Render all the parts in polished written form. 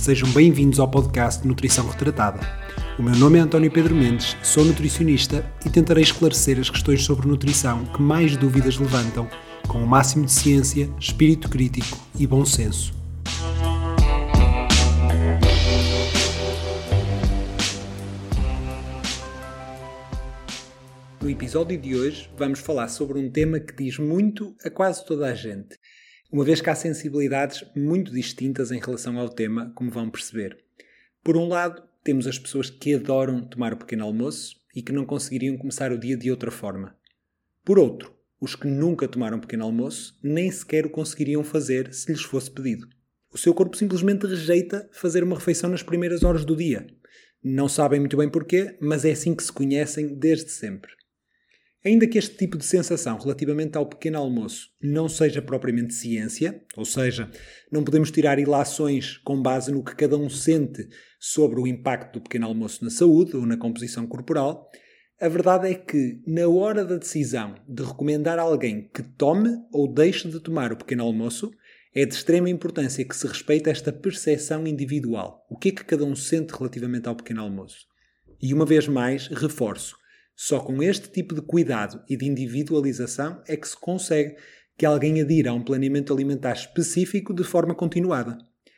Sejam bem-vindos ao podcast Nutrição Retratada. O meu nome é António Pedro Mendes, sou nutricionista e tentarei esclarecer as questões sobre nutrição que mais dúvidas levantam, com o máximo de ciência, espírito crítico e bom senso. No episódio de hoje vamos falar sobre um tema que diz muito a quase toda a gente, uma vez que há sensibilidades muito distintas em relação ao tema, como vão perceber. Por um lado, temos as pessoas que adoram tomar o pequeno almoço e que não conseguiriam começar o dia de outra forma. Por outro, os que nunca tomaram pequeno almoço nem sequer o conseguiriam fazer se lhes fosse pedido. O seu corpo simplesmente rejeita fazer uma refeição nas primeiras horas do dia. Não sabem muito bem porquê, mas é assim que se conhecem desde sempre. Ainda que este tipo de sensação relativamente ao pequeno almoço não seja propriamente ciência, ou seja, não podemos tirar ilações com base no que cada um sente sobre o impacto do pequeno almoço na saúde ou na composição corporal, a verdade é que, na hora da decisão de recomendar a alguém que tome ou deixe de tomar o pequeno almoço, é de extrema importância que se respeite esta percepção individual. O que é que cada um sente relativamente ao pequeno almoço? E uma vez mais, reforço, só com este tipo de cuidado e de individualização é que se consegue que alguém adira a um planeamento alimentar específico de forma continuada.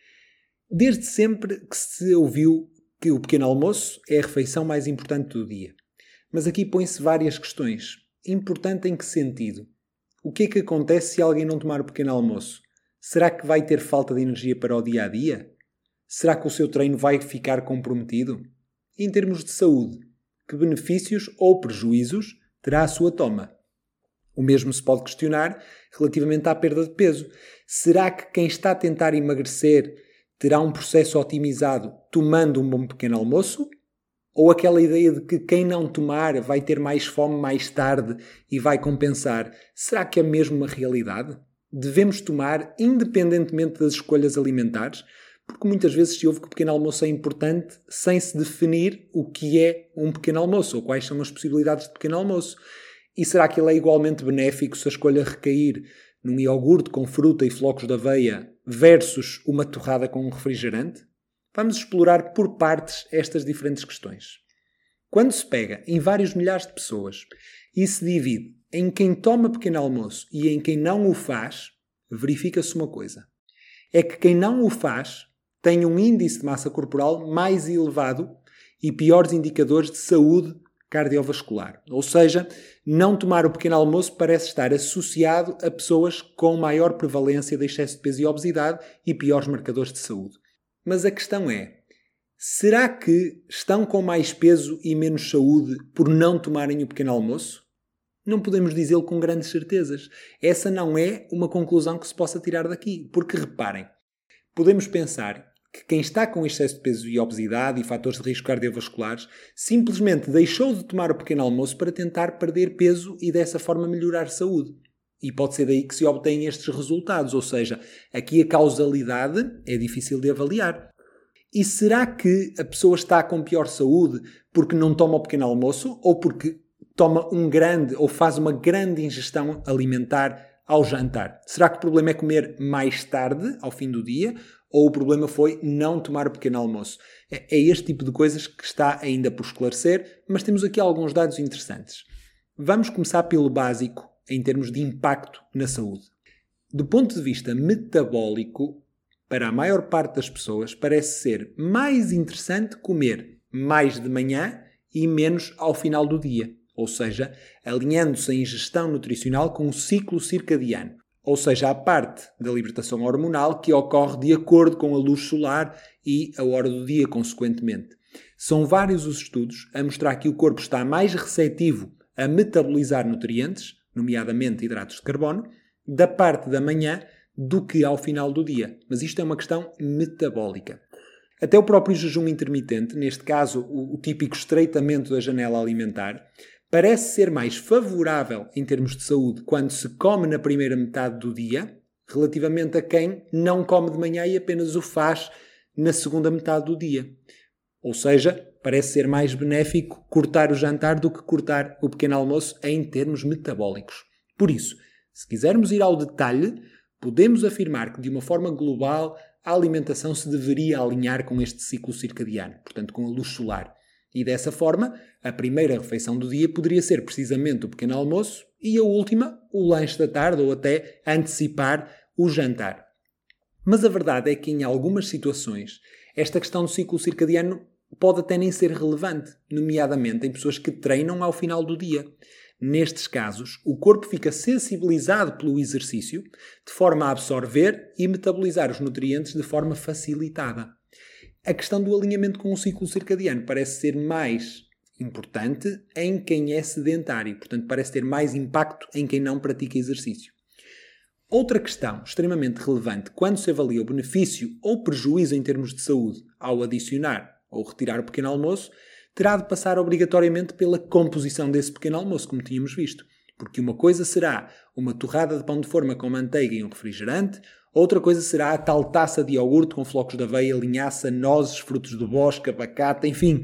Desde sempre que se ouviu que o pequeno almoço é a refeição mais importante do dia. Mas aqui põe-se várias questões. Importante em que sentido? O que é que acontece se alguém não tomar o pequeno almoço? Será que vai ter falta de energia para o dia-a-dia? Será que o seu treino vai ficar comprometido? E em termos de saúde, que benefícios ou prejuízos terá a sua toma? O mesmo se pode questionar relativamente à perda de peso. Será que quem está a tentar emagrecer terá um processo otimizado tomando um bom pequeno almoço? Ou aquela ideia de que quem não tomar vai ter mais fome mais tarde e vai compensar? Será que é mesmo uma realidade? Devemos tomar independentemente das escolhas alimentares? Porque muitas vezes se ouve que o pequeno almoço é importante sem se definir o que é um pequeno almoço ou quais são as possibilidades de pequeno almoço. E será que ele é igualmente benéfico se a escolha recair num iogurte com fruta e flocos de aveia versus uma torrada com um refrigerante? Vamos explorar por partes estas diferentes questões. Quando se pega em vários milhares de pessoas e se divide em quem toma pequeno almoço e em quem não o faz, verifica-se uma coisa. É que quem não o faz tem um índice de massa corporal mais elevado e piores indicadores de saúde cardiovascular. Ou seja, não tomar o pequeno almoço parece estar associado a pessoas com maior prevalência de excesso de peso e obesidade e piores marcadores de saúde. Mas a questão é, será que estão com mais peso e menos saúde por não tomarem o pequeno almoço? Não podemos dizê-lo com grandes certezas. Essa não é uma conclusão que se possa tirar daqui. Porque, reparem, podemos pensar que quem está com excesso de peso e obesidade e fatores de risco cardiovasculares simplesmente deixou de tomar o pequeno almoço para tentar perder peso e dessa forma melhorar a saúde. E pode ser daí que se obtêm estes resultados. Ou seja, aqui a causalidade é difícil de avaliar. E será que a pessoa está com pior saúde porque não toma o pequeno almoço ou porque toma um grande ou faz uma grande ingestão alimentar ao jantar? Será que o problema é comer mais tarde, ao fim do dia, ou o problema foi não tomar o pequeno almoço? É este tipo de coisas que está ainda por esclarecer, mas temos aqui alguns dados interessantes. Vamos começar pelo básico, em termos de impacto na saúde. Do ponto de vista metabólico, para a maior parte das pessoas, parece ser mais interessante comer mais de manhã e menos ao final do dia. Ou seja, alinhando-se a ingestão nutricional com o ciclo circadiano. Ou seja, a parte da libertação hormonal que ocorre de acordo com a luz solar e a hora do dia, consequentemente. São vários os estudos a mostrar que o corpo está mais receptivo a metabolizar nutrientes, nomeadamente hidratos de carbono, da parte da manhã do que ao final do dia. Mas isto é uma questão metabólica. Até o próprio jejum intermitente, neste caso o típico estreitamento da janela alimentar, parece ser mais favorável em termos de saúde quando se come na primeira metade do dia, relativamente a quem não come de manhã e apenas o faz na segunda metade do dia. Ou seja, parece ser mais benéfico cortar o jantar do que cortar o pequeno almoço em termos metabólicos. Por isso, se quisermos ir ao detalhe, podemos afirmar que de uma forma global a alimentação se deveria alinhar com este ciclo circadiano, portanto com a luz solar. E dessa forma, a primeira refeição do dia poderia ser precisamente o pequeno almoço e a última, o lanche da tarde ou até antecipar o jantar. Mas a verdade é que em algumas situações esta questão do ciclo circadiano pode até nem ser relevante, nomeadamente em pessoas que treinam ao final do dia. Nestes casos, o corpo fica sensibilizado pelo exercício, de forma a absorver e metabolizar os nutrientes de forma facilitada. A questão do alinhamento com o ciclo circadiano parece ser mais importante em quem é sedentário, portanto parece ter mais impacto em quem não pratica exercício. Outra questão extremamente relevante quando se avalia o benefício ou prejuízo em termos de saúde ao adicionar ou retirar o pequeno almoço terá de passar obrigatoriamente pela composição desse pequeno almoço, como tínhamos visto. Porque uma coisa será uma torrada de pão de forma com manteiga e um refrigerante, outra coisa será a tal taça de iogurte com flocos de aveia, linhaça, nozes, frutos do bosque, abacate, enfim.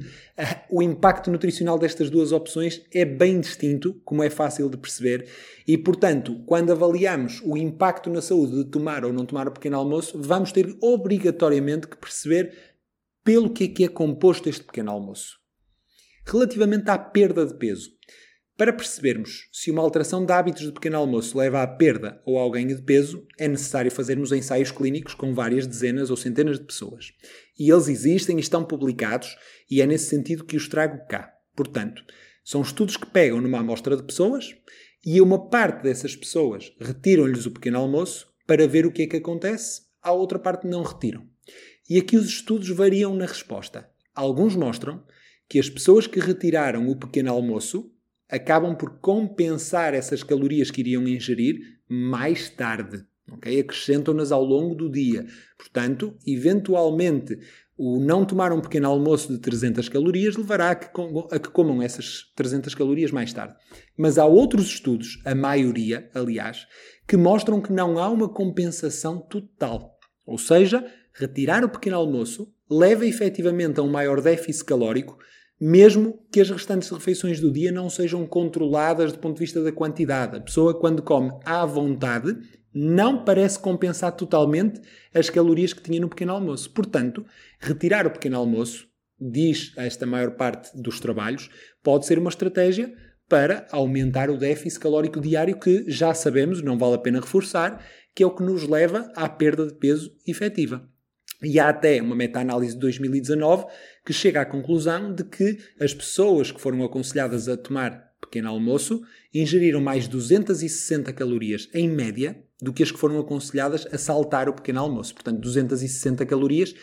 O impacto nutricional destas duas opções é bem distinto, como é fácil de perceber, e, portanto, quando avaliamos o impacto na saúde de tomar ou não tomar o pequeno almoço, vamos ter obrigatoriamente que perceber pelo que é composto este pequeno almoço. Relativamente à perda de peso, para percebermos se uma alteração de hábitos de pequeno almoço leva à perda ou ao ganho de peso, é necessário fazermos ensaios clínicos com várias dezenas ou centenas de pessoas. E eles existem e estão publicados, e é nesse sentido que os trago cá. Portanto, são estudos que pegam numa amostra de pessoas e a uma parte dessas pessoas retiram-lhes o pequeno almoço para ver o que é que acontece, a outra parte não retiram. E aqui os estudos variam na resposta. Alguns mostram que as pessoas que retiraram o pequeno almoço acabam por compensar essas calorias que iriam ingerir mais tarde. Okay? Acrescentam-nas ao longo do dia. Portanto, eventualmente, o não tomar um pequeno almoço de 300 calorias levará a que comam essas 300 calorias mais tarde. Mas há outros estudos, a maioria, aliás, que mostram que não há uma compensação total. Ou seja, retirar o pequeno almoço leva efetivamente a um maior déficit calórico, mesmo que as restantes refeições do dia não sejam controladas do ponto de vista da quantidade. A pessoa, quando come à vontade, não parece compensar totalmente as calorias que tinha no pequeno almoço. Portanto, retirar o pequeno almoço, diz esta maior parte dos trabalhos, pode ser uma estratégia para aumentar o déficit calórico diário que, já sabemos, não vale a pena reforçar, que é o que nos leva à perda de peso efetiva. E há até uma meta-análise de 2019 que chega à conclusão de que as pessoas que foram aconselhadas a tomar pequeno almoço ingeriram mais 260 calorias em média do que as que foram aconselhadas a saltar o pequeno almoço. Portanto, 260 calorias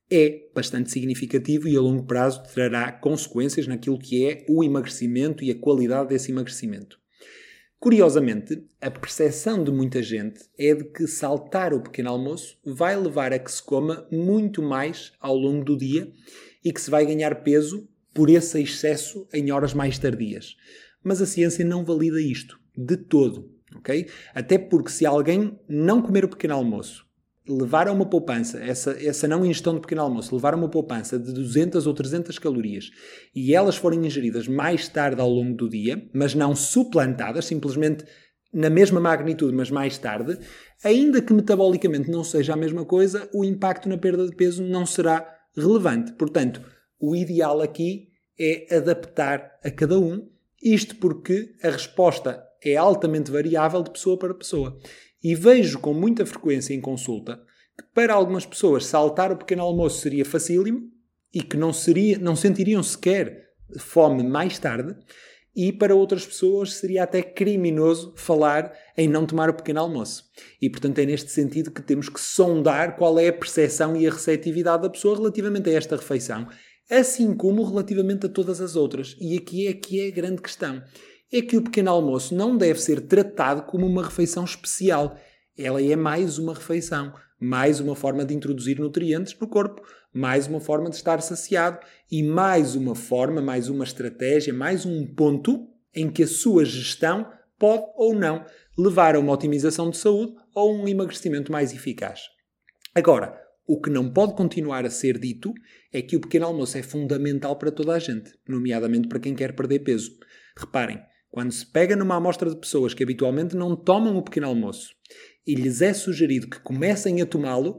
é bastante significativo e a longo prazo trará consequências naquilo que é o emagrecimento e a qualidade desse emagrecimento. Curiosamente, a percepção de muita gente é de que saltar o pequeno almoço vai levar a que se coma muito mais ao longo do dia e que se vai ganhar peso por esse excesso em horas mais tardias. Mas a ciência não valida isto, de todo. Okay? Até porque se alguém não comer o pequeno almoço, levar a uma poupança, essa não ingestão do pequeno almoço, levar a uma poupança de 200 ou 300 calorias e elas forem ingeridas mais tarde ao longo do dia, mas não suplantadas, simplesmente na mesma magnitude, mas mais tarde, ainda que metabolicamente não seja a mesma coisa, o impacto na perda de peso não será relevante. Portanto, o ideal aqui é adaptar a cada um, isto porque a resposta é altamente variável de pessoa para pessoa. E vejo com muita frequência em consulta que para algumas pessoas saltar o pequeno almoço seria facílimo e que não sentiriam sequer fome mais tarde, e para outras pessoas seria até criminoso falar em não tomar o pequeno almoço. E, portanto, é neste sentido que temos que sondar qual é a percepção e a receptividade da pessoa relativamente a esta refeição, assim como relativamente a todas as outras. E aqui é que é a grande questão. É que o pequeno almoço não deve ser tratado como uma refeição especial. Ela é mais uma refeição, mais uma forma de introduzir nutrientes no corpo, mais uma forma de estar saciado e mais uma forma, mais uma estratégia, mais um ponto em que a sua gestão pode ou não levar a uma otimização de saúde ou um emagrecimento mais eficaz. Agora, o que não pode continuar a ser dito é que o pequeno almoço é fundamental para toda a gente, nomeadamente para quem quer perder peso. Reparem, quando se pega numa amostra de pessoas que habitualmente não tomam o pequeno almoço e lhes é sugerido que comecem a tomá-lo,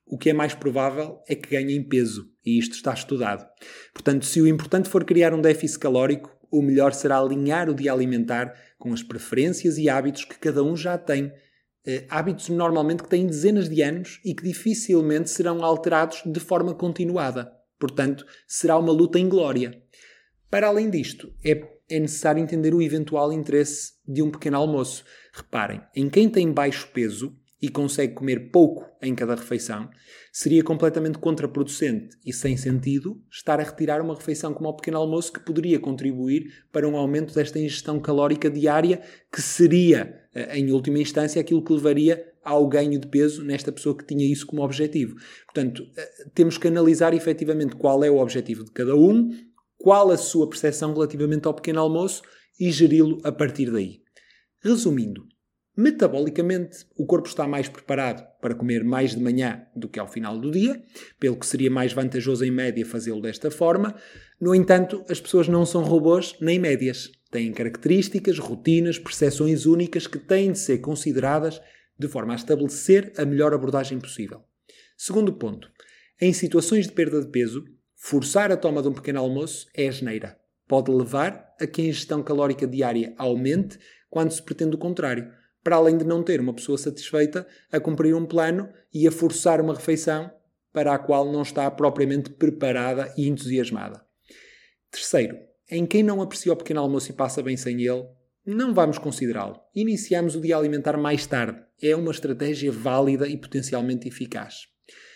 o que é mais provável é que ganhem peso, e isto está estudado. Portanto, se o importante for criar um déficit calórico, o melhor será alinhar o dia alimentar com as preferências e hábitos que cada um já tem. Hábitos normalmente que têm dezenas de anos e que dificilmente serão alterados de forma continuada. Portanto, será uma luta inglória. Para além disto, é necessário entender o eventual interesse de um pequeno almoço. Reparem, em quem tem baixo peso e consegue comer pouco em cada refeição, seria completamente contraproducente e sem sentido estar a retirar uma refeição como o pequeno almoço que poderia contribuir para um aumento desta ingestão calórica diária, que seria, em última instância, aquilo que levaria ao ganho de peso nesta pessoa que tinha isso como objetivo. Portanto, temos que analisar efetivamente qual é o objetivo de cada um, qual a sua percepção relativamente ao pequeno almoço e geri-lo a partir daí. Resumindo, metabolicamente, o corpo está mais preparado para comer mais de manhã do que ao final do dia, pelo que seria mais vantajoso em média fazê-lo desta forma. No entanto, as pessoas não são robôs nem médias. Têm características, rotinas, percepções únicas que têm de ser consideradas de forma a estabelecer a melhor abordagem possível. Segundo ponto, em situações de perda de peso, forçar a toma de um pequeno almoço é asneira. Pode levar a que a ingestão calórica diária aumente quando se pretende o contrário, para além de não ter uma pessoa satisfeita a cumprir um plano e a forçar uma refeição para a qual não está propriamente preparada e entusiasmada. Terceiro, em quem não aprecia o pequeno almoço e passa bem sem ele, não vamos considerá-lo. Iniciamos o dia alimentar mais tarde. É uma estratégia válida e potencialmente eficaz.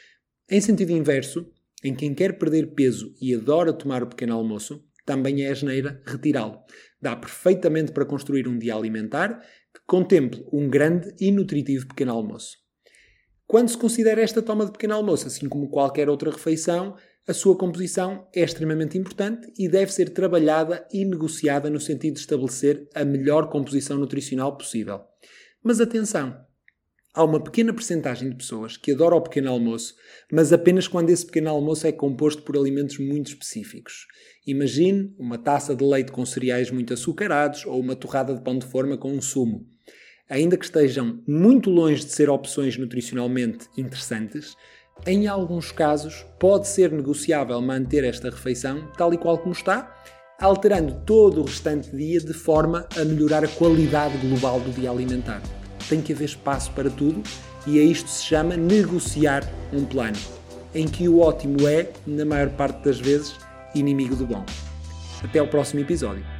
Em sentido inverso, em quem quer perder peso e adora tomar o pequeno almoço, também é asneira retirá-lo. Dá perfeitamente para construir um dia alimentar que contemple um grande e nutritivo pequeno almoço. Quando se considera esta toma de pequeno almoço, assim como qualquer outra refeição, a sua composição é extremamente importante e deve ser trabalhada e negociada no sentido de estabelecer a melhor composição nutricional possível. Mas atenção! Há uma pequena percentagem de pessoas que adora o pequeno almoço, mas apenas quando esse pequeno almoço é composto por alimentos muito específicos. Imagine uma taça de leite com cereais muito açucarados ou uma torrada de pão de forma com um sumo. Ainda que estejam muito longe de ser opções nutricionalmente interessantes, em alguns casos pode ser negociável manter esta refeição tal e qual como está, alterando todo o restante dia de forma a melhorar a qualidade global do dia alimentar. Tem que haver espaço para tudo e a isto se chama negociar um plano, em que o ótimo é, na maior parte das vezes, inimigo do bom. Até ao próximo episódio.